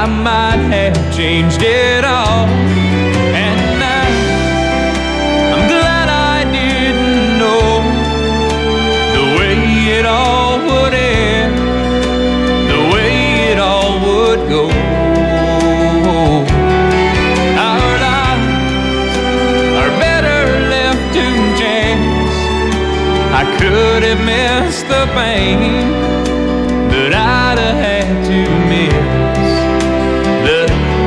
I might have changed it all. And now I'm glad I didn't know the way it all would end, the way it all would go. Our lives are better left to chance. I could have missed the pain, but I'd have had to miss the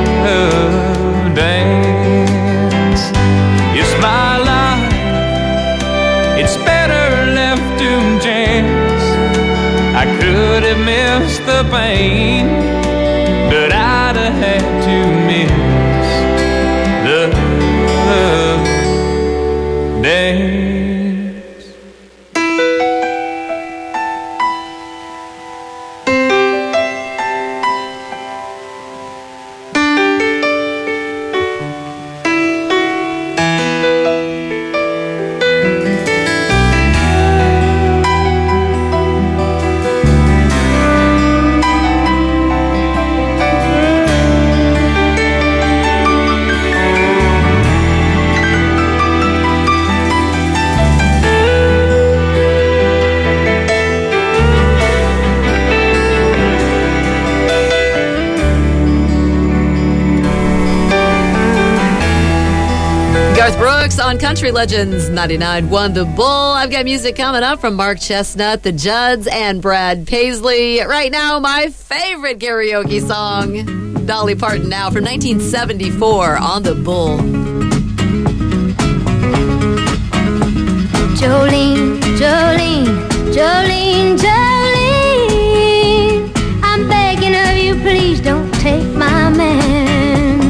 dance. It's my life, it's better left to chance. I could have missed the pain, but I'd have had to miss the dance. On Country Legends 99.1 The Bull. I've got music coming up from Mark Chestnut, the Judds, and Brad Paisley. Right now, my favorite karaoke song, Dolly Parton now from 1974 on The Bull. Jolene, Jolene, Jolene, Jolene, I'm begging of you, please don't take my man.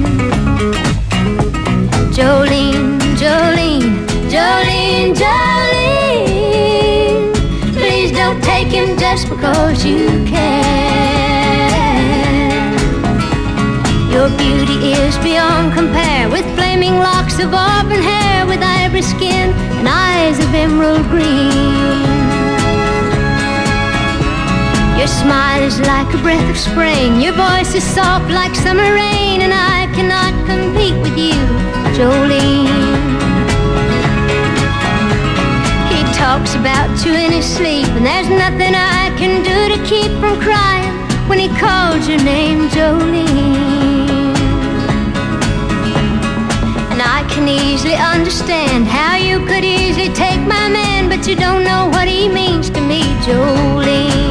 Jolene, Jolene, Jolene, Jolene, please don't take him just because you can. Your beauty is beyond compare, with flaming locks of auburn hair, with ivory skin and eyes of emerald green. Your smile is like a breath of spring, your voice is soft like summer rain, and I cannot compete with you, Jolene. He talks about you in his sleep, and there's nothing I can do to keep from crying when he calls your name, Jolene. And I can easily understand how you could easily take my man, but you don't know what he means to me, Jolene.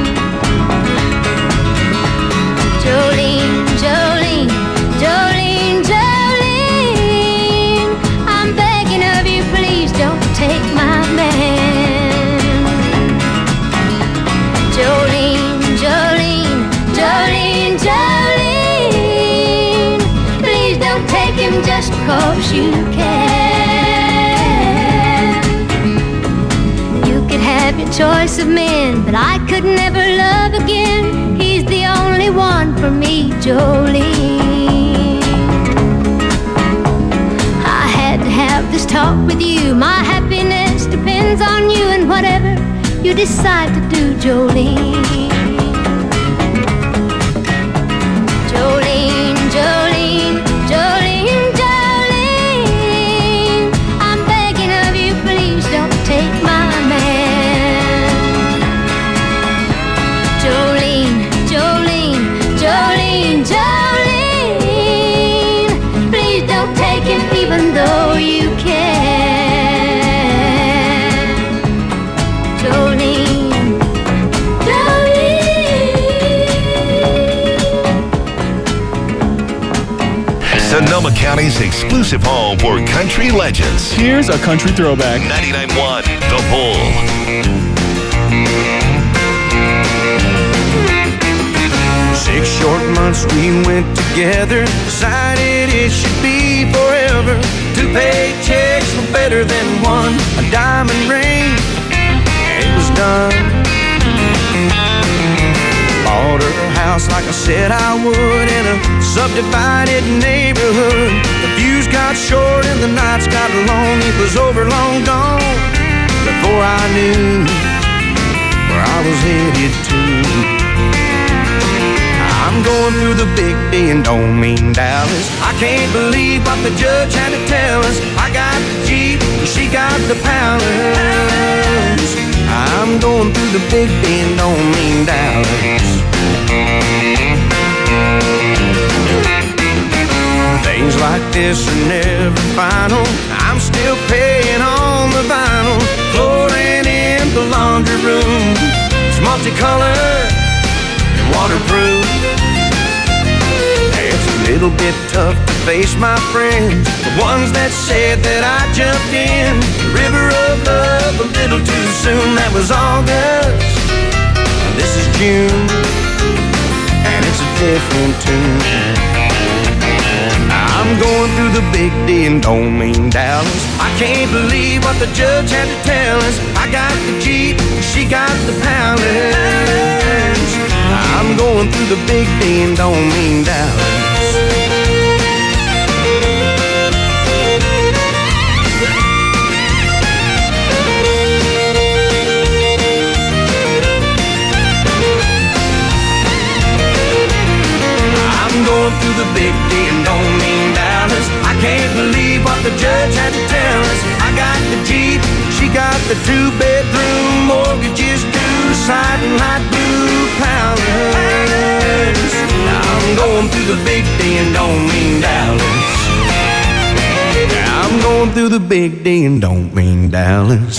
Jolene, Jolene, Jolene, Jolene, I'm begging of you, please don't take my man. Jolene, Jolene, Jolene, Jolene, please don't take him just because you can. You could have your choice of men, but I could never love again. He's the only one for me, Jolene. I had to have this talk with you. My happiness depends on you, and whatever you decide to do, Jolene. Jolene, Jolene, Jolene, Jolene, I'm begging of you, please don't take my man. Jolene, Jolene, Jolene, Jolene, please don't take him even though you can. Jolene, Jolene. Sonoma County's exclusive home for country legends. Here's a country throwback. 99.1 The Bull. 6 short months we went together, decided it should be forever. 2 paychecks were better than one, a diamond ring, it was done. Bought her a house like I said I would, in a subdivided neighborhood. The views got short and the nights got long, it was over long gone before I knew where I was headed to. I'm going going through the big D and don't mean Dallas. I can't believe what the judge had to tell us. I got the Jeep, she got the Palace. I'm going through the big D and don't mean Dallas. Things like this are never final. I'm still paying on the vinyl. Flooring in the laundry room, it's multicolored and waterproof. It's a little bit tough to face my friends, the ones that said that I jumped in the river of love a little too soon. That was August, this is June, and it's a different tune. I'm going through the big D and don't mean Dallas. I can't believe what the judge had to tell us. I got the Jeep, she got the Palace. I'm going through the big D and don't mean Dallas. I'm going through the big D and don't mean Dallas. I can't believe what the judge had to tell us. I got the Jeep, she got the 2-bedroom, mortgages due, sliding light blue Palace. I'm going through the big D and don't mean Dallas. I'm going through the big D and don't mean Dallas.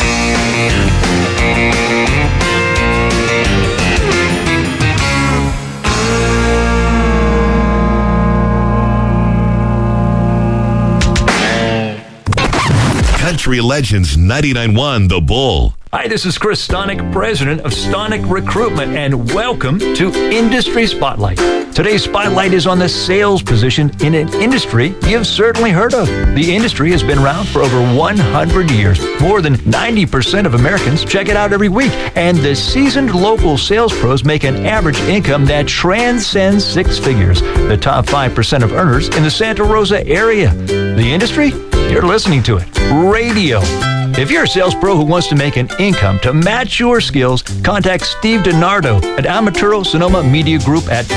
Country Legends 99.1 The Bull. Hi, this is Chris Stonick, president of Stonick Recruitment, and welcome to Industry Spotlight. Today's spotlight is on the sales position in an industry you've certainly heard of. The industry has been around for over 100 years. More than 90% of Americans check it out every week, and the seasoned local sales pros make an average income that transcends 6 figures. The top 5% of earners in the Santa Rosa area. The industry? You're listening to it. Radio. If you're a sales pro who wants to make an income to match your skills, contact Steve DiNardo at Amaturo Sonoma Media Group at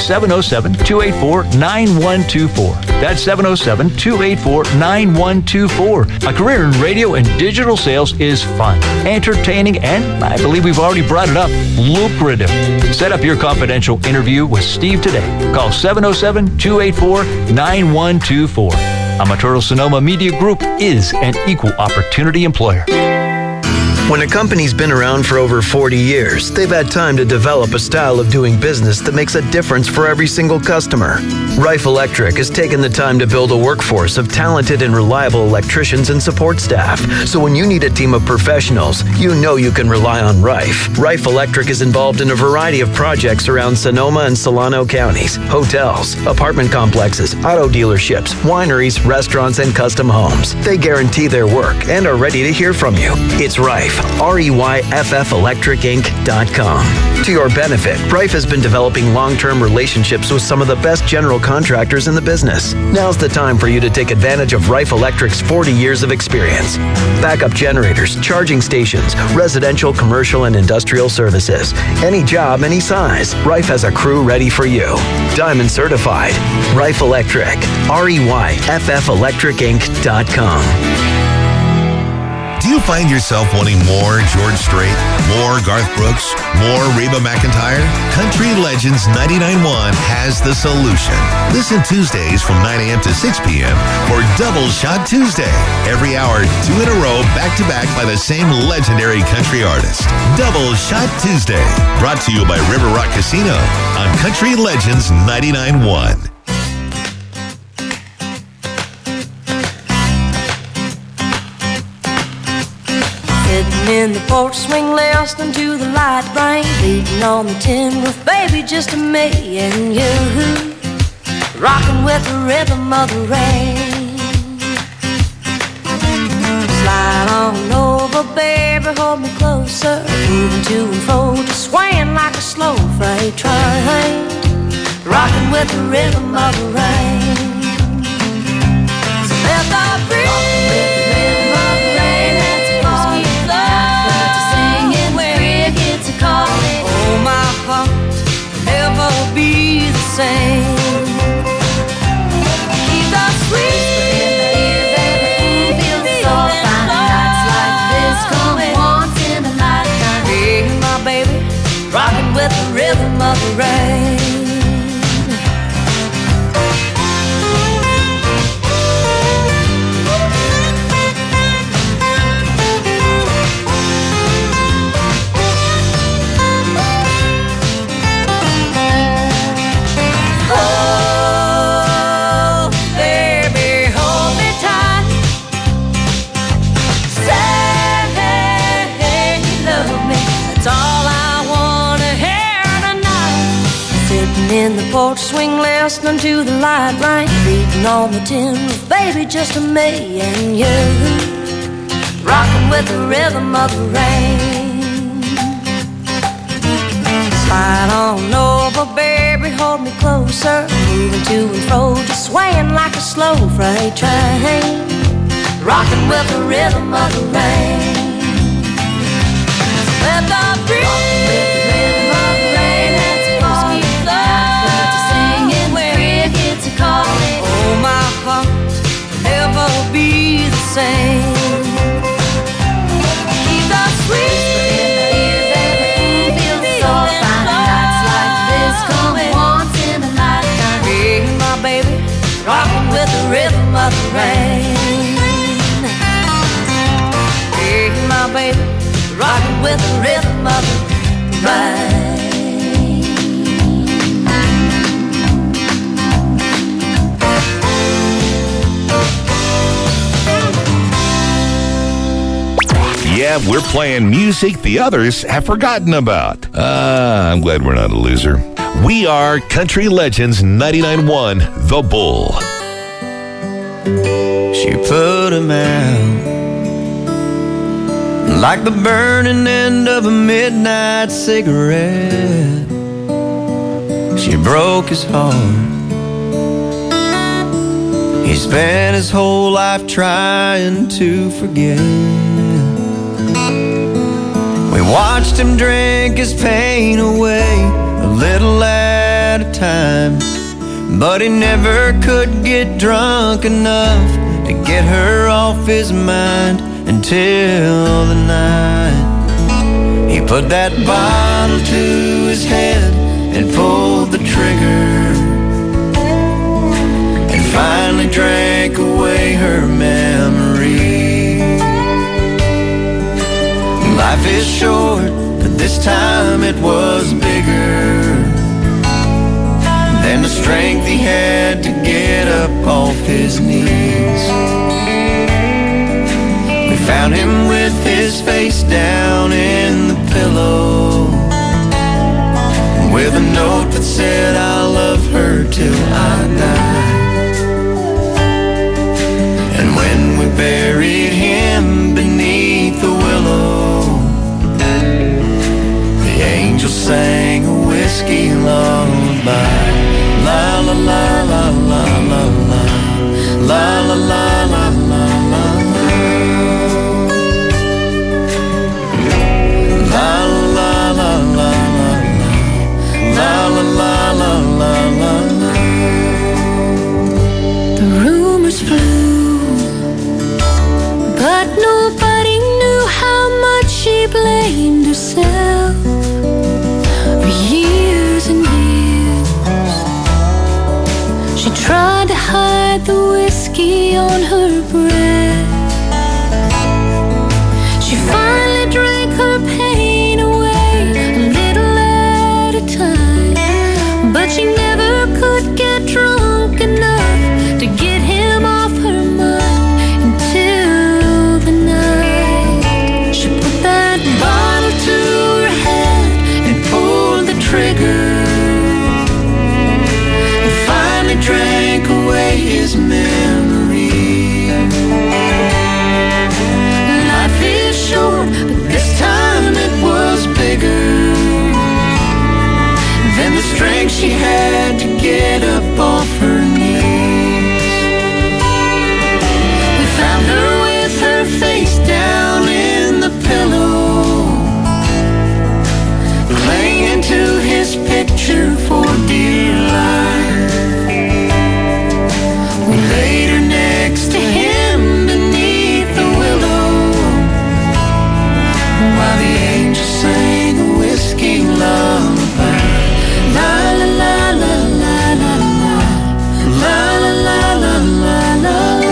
707-284-9124. That's 707-284-9124. A career in radio and digital sales is fun, entertaining, and I believe we've already brought it up, lucrative. Set up your confidential interview with Steve today. Call 707-284-9124. Amaturo Sonoma Media Group is an equal opportunity employer. When a company's been around for over 40 years, they've had time to develop a style of doing business that makes a difference for every single customer. Rife Electric has taken the time to build a workforce of talented and reliable electricians and support staff. So when you need a team of professionals, you know you can rely on Rife. Rife Electric is involved in a variety of projects around Sonoma and Solano counties, hotels, apartment complexes, auto dealerships, wineries, restaurants, and custom homes. They guarantee their work and are ready to hear from you. It's Rife. REYFFelectricinc.com. To your benefit, Rife has been developing long-term relationships with some of the best general contractors in the business. Now's the time for you to take advantage of Rife Electric's 40 years of experience. Backup generators, charging stations, residential, commercial, and industrial services. Any job, any size, Rife has a crew ready for you. Diamond certified. Rife Electric. REYFFelectricinc.com. Do you find yourself wanting more George Strait, more Garth Brooks, more Reba McEntire? Country Legends 99.1 has the solution. Listen Tuesdays from 9 a.m. to 6 p.m. for Double Shot Tuesday. Every hour, 2 in a row, back-to-back by the same legendary country artist. Double Shot Tuesday. Brought to you by River Rock Casino on Country Legends 99.1. Sitting in the porch swing listening to the light rain beating on the tin roof, baby, just me and you, rocking with the rhythm of the rain. Slide on over, baby, hold me closer, moving to and fro, just swaying like a slow freight train, rocking with the rhythm of the rain. So let the breeze oh, my heart will never be the same. porch swing listening to the light rain beating on the tin roof, baby, just a me and you, rocking with the rhythm of the rain. Slide on over, baby, hold me closer, moving to and fro, just swaying like a slow freight train, rocking with the rhythm of the rain. Let the rhythm of the rain, it's calling, it's a singing, crickets are calling. Oh, my heart will never be the same. Keep the sweet feels so fine. Nights like this come once in a lifetime. Hey, my baby, rocking with the rhythm of the rain. Hey, my baby, rocking with the rhythm of the rain. Yeah, we're playing music the others have forgotten about. I'm glad we're not a loser. We are Country Legends 99.1 The Bull. She put him out like the burning end of a midnight cigarette. She broke his heart. He spent his whole life trying to forget. We watched him drink his pain away, a little at a time, but he never could get drunk enough to get her off his mind until the night he put that bottle to his head and pulled the trigger, and finally drank away her memory. Life is short, but this time it was bigger than the strength he had to get up off his knees. We found him with his face down in the pillow, with a note that said, I'll love her till I die. And when we buried him beneath the willow, the angel sang a whiskey lullaby. La la la la la la la, la la la la la la, la la la la la, la la la la la la. The rumors flew, but nobody knew how much she blamed herself for years and years. She tried to hide the whiskey on her breath. She finally drank her pain away, a little at a time, but she never could get drunk enough to get him off her mind until the night she put that bottle to her head and pulled the trigger, and finally drank away his memory. Life is short, but this time it was bigger than the strength she had to get up off her knees. We found her with her face down in the pillow, clinging to his picture for dear life. We laid her next to him beneath the willow, while the angel sang a whiskey lullaby. La la la la la la la, la la la la la la.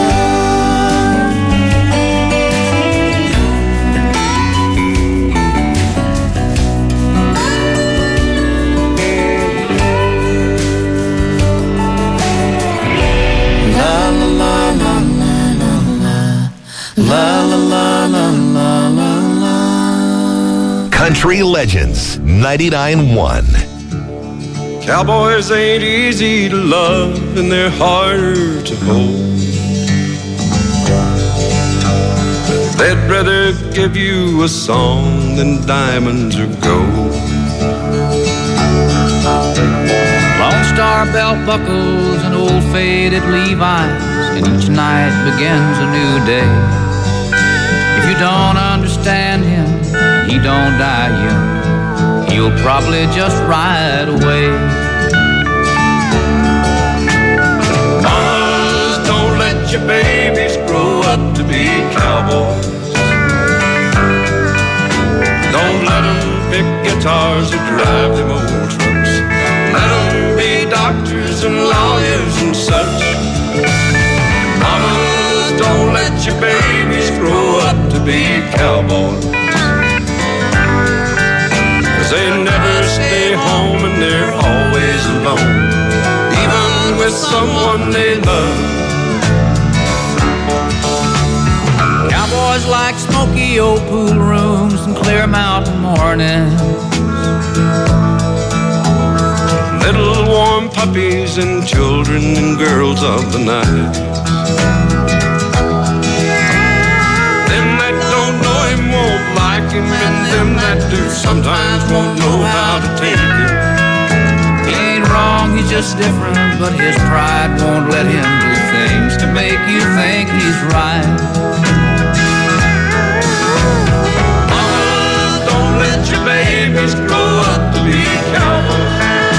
Country Legends 99.1. Cowboys ain't easy to love and they're harder to hold. They'd rather give you a song than diamonds or gold. Lone Star belt buckles and old faded Levi's, and each night begins a new day. If you don't understand him, he don't die young, he'll probably just ride away. Mamas, don't let your babies grow up to be cowboys. Don't let them pick guitars or drive them old trucks. Let them be doctors and lawyers and such. Mamas, don't let your babies grow up to be cowboys. 'Cause they never stay home and they're always alone, even with someone they love. Cowboys like smoky old pool rooms and clear mountain mornings. Little warm puppies and children and girls of the night. Them that don't know him won't like him, and them that do sometimes won't know how to take it. He ain't wrong, he's just different, but his pride won't let him do things to make you think he's right. Mama, don't let your babies grow up to be cowboys.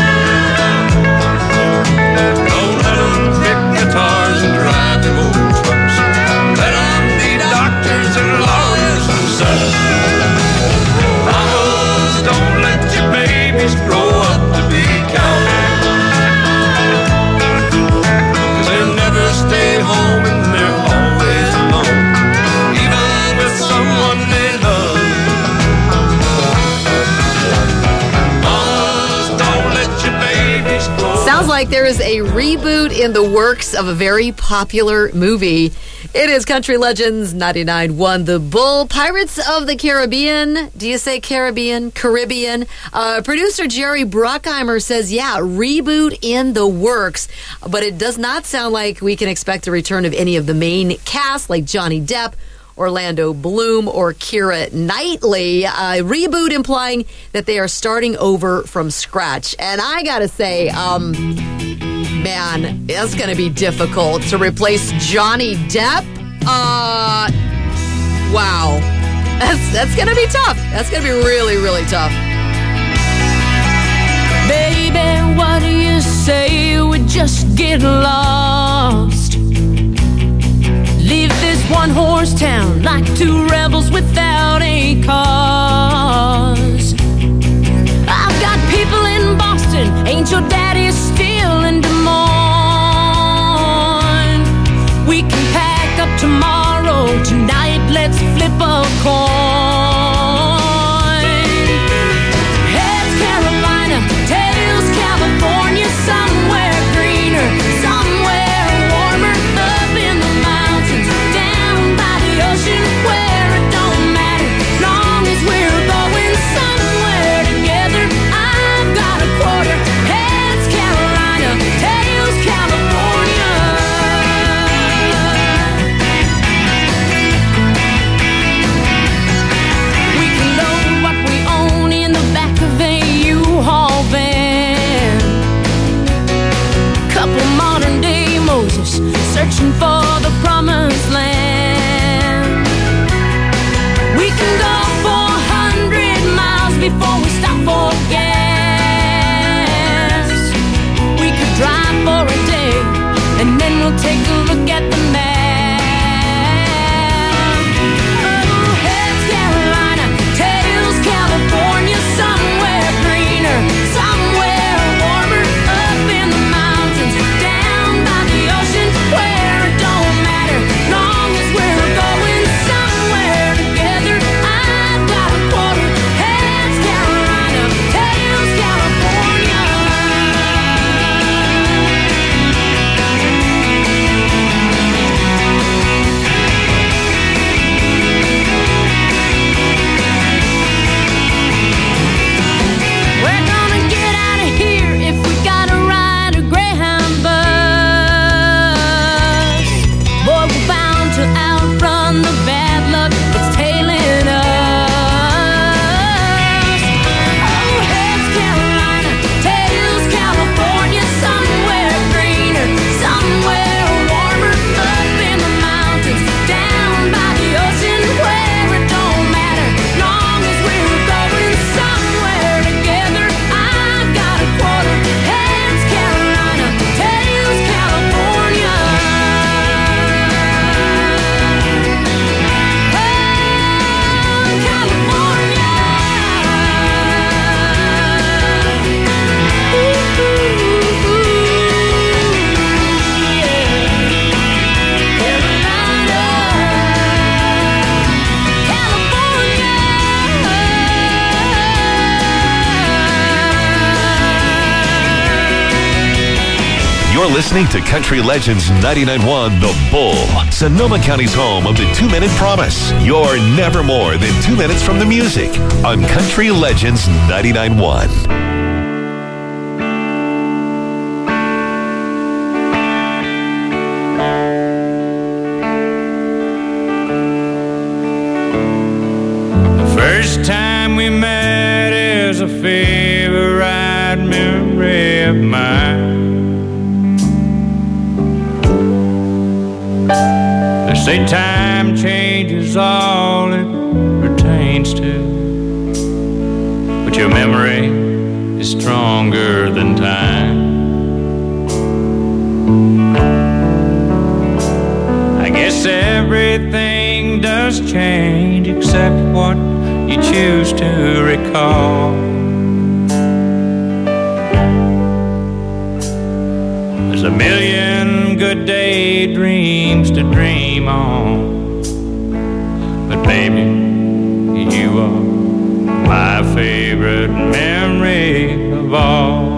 Don't let them pick guitars and drive them old trucks. Let them be doctors and lawyers and such. Mamas, don't let your babies grow up to be cowboys. 'Cause they never stay home and they're always alone, even with someone they love. Mamas, don't let your babies grow. Sounds like there is a reboot in the works of a very popular movie. It is Country Legends 99.1 The Bull, Pirates of the Caribbean. Do you say Caribbean? Caribbean. Producer Jerry Bruckheimer says, yeah, reboot in the works. But it does not sound like we can expect the return of any of the main cast like Johnny Depp, Orlando Bloom, or Keira Knightley. Reboot implying that they are starting over from scratch. And I gotta say, man, it's gonna be difficult to replace Johnny Depp. Wow. That's gonna be tough. That's gonna be really, really tough. Baby, what do you say we just get lost? Leave this one-horse town like two rebels without a cause. I've got people in Boston, ain't your daddy still in Des Moines? We can pack up tomorrow, tonight let's flip a coin. Heads Carolina, tails California, somewhere greener, somewhere warmer, up in the mountains, down by the ocean, where it don't matter, long as we're going somewhere together. I've got a quarter, heads Carolina. You're listening to Country Legends 99.1 The Bull, Sonoma County's home of the 2-Minute Promise. You're never more than 2 minutes from the music on Country Legends 99.1. First time we met is a favorite memory of mine. They say time changes all it pertains to, but your memory is stronger than time. I guess everything does change except what you choose to recall. There's a million good daydreams to dream on, but baby, you are my favorite memory of all.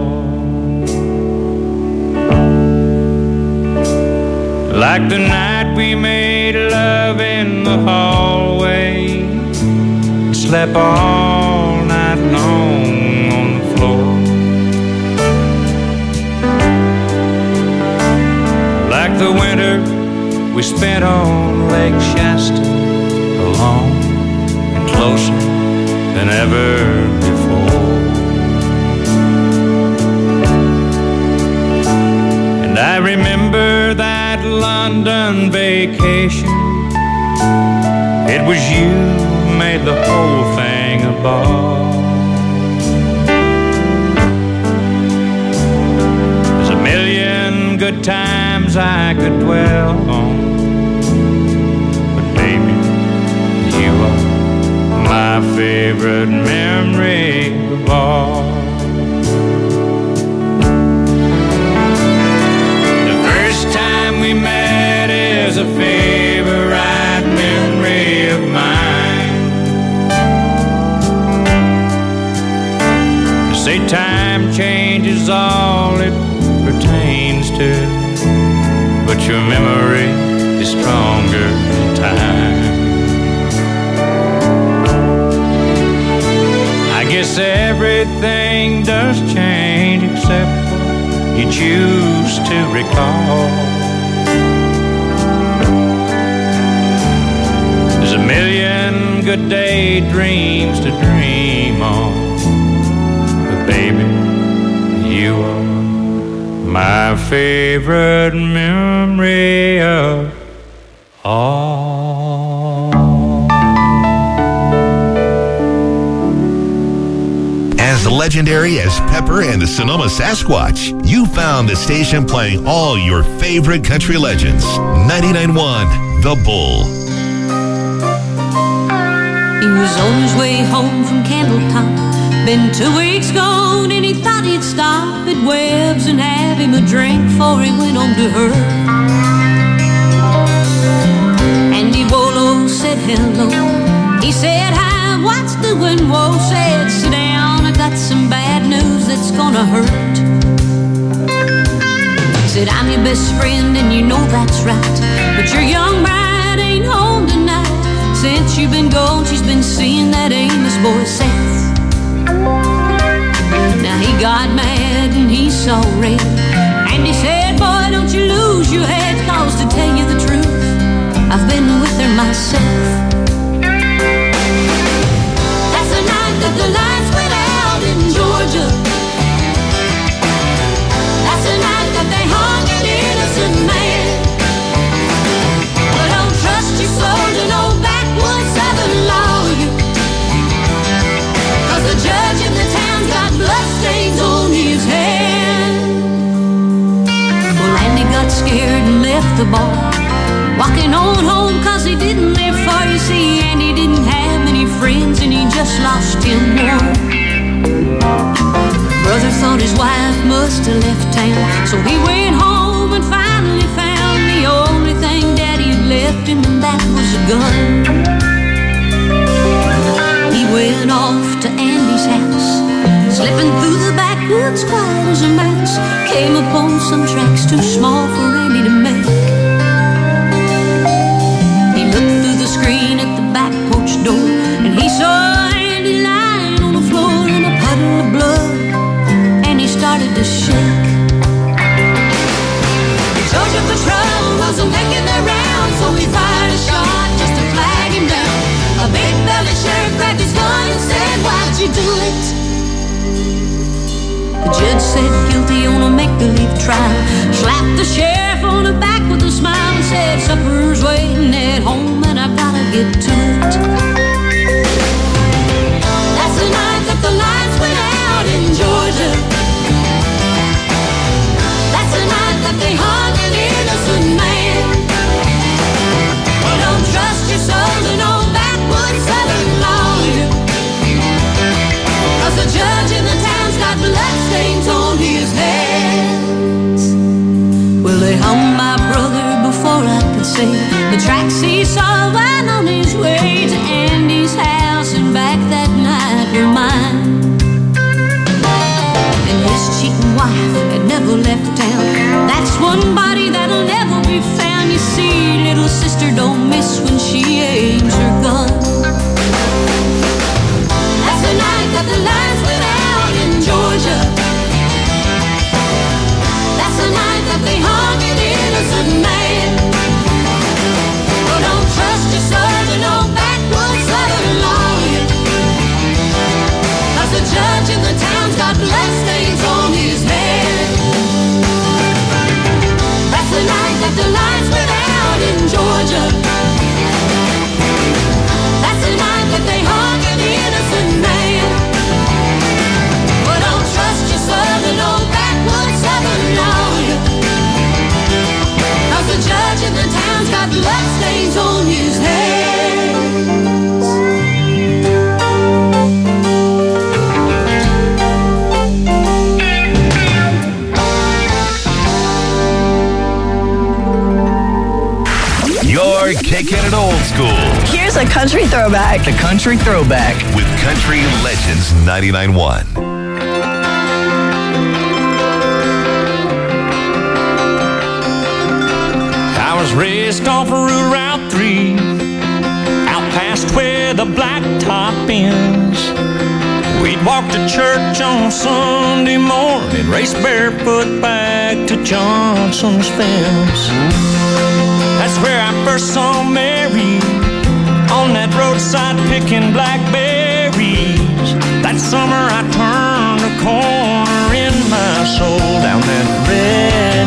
Like the night we made love in the hallway, slept all night long on the floor. Like the winter we spent on Lake Shasta, alone and closer than ever before. And I remember that London vacation. It was you made the whole thing a ball. There's a million good times I could dwell on, but baby, you are my favorite memory of all. The first time we met is a favorite memory of mine. Say time changes all it pertains to, but your memory is stronger than time. I guess everything does change except what you choose to recall. There's a million good daydreams to dream on, baby, you are my favorite memory of all. As legendary as Pepper and the Sonoma Sasquatch, you found the station playing all your favorite country legends. 99.1 The Bull. He was on his way home from Candletop. Been 2 weeks gone and he thought he'd stop at Webb's and have him a drink before he went on to her. Andy Wolo said hello. He said hi, what's doing? Whoa, said sit down, I got some bad news that's gonna hurt. Said I'm your best friend and you know that's right, but your young bride ain't home tonight. Since you've been gone, she's been seeing that Amos boy Seth. Now he got mad and he saw red, and he said, boy, don't you lose your head, cause to tell you the truth, I've been with her myself. That's the night that the lights went out in Georgia. That's the night that they hung an innocent man. But don't trust your soul to no backwoods Southern lawyer, cause the judge in the town's got bloodstains on his hand. Well, Andy got scared and left the bar, walking on home cause he didn't live far. You see, Andy didn't have many friends and he just lost him one. Brother thought his wife must have left town, so he went home and finally found the only thing Daddy had left him, and that was a gun. He went off to Andy's house, slipping through the back boots quiet as a mouse, came upon some tracks too small for Randy to make. He looked through the screen at the back porch door, and he saw Andy lying on the floor in a puddle of blood, and he started to shake. The Georgia Patrol wasn't making their rounds, so he fired a shot just to flag him down. A big belly sheriff grabbed his gun and said, "Why'd you do it?" The judge said guilty on a make-believe trial, slapped the sheriff on the back with a smile and said, "Supper's waiting at home and I gotta get to it." That's the night that the lights went out in Georgia. That's the night that they hung an innocent man. Well, don't trust your soul to no backwoods southern lawyer, 'cause the judge in the town's got bloodstains on his hands. Well, they hung my brother before I could see the tracks he saw while on his way to Andy's house, and back that night were mine. And his cheating wife had never left town. That's one body that'll never be found. You see, little sister don't miss when she aims her gun. That's the night that the lights went out in Georgia. That's the night that they hung an innocent man. Well, don't trust your soul to no backwoods southern lawyer, 'cause the judge in the town's got bloodstains on his hands. That's the night that the lights went out in Georgia. That's the night that they hung an innocent man. Well, don't trust your soul to no backwoods southern lawyer, 'cause the judge in the town's got bloodstains on his hands. You're kicking it old school Here's a country throwback. The Country Throwback. with Country Legends 99.1. I was raised off of Route 3, out past where the blacktop ends. We'd walk to church on Sunday morning, race barefoot back to Johnson's fence. That's where I first saw Mary, on that roadside picking blackberries. That summer I turned a corner in my soul down that red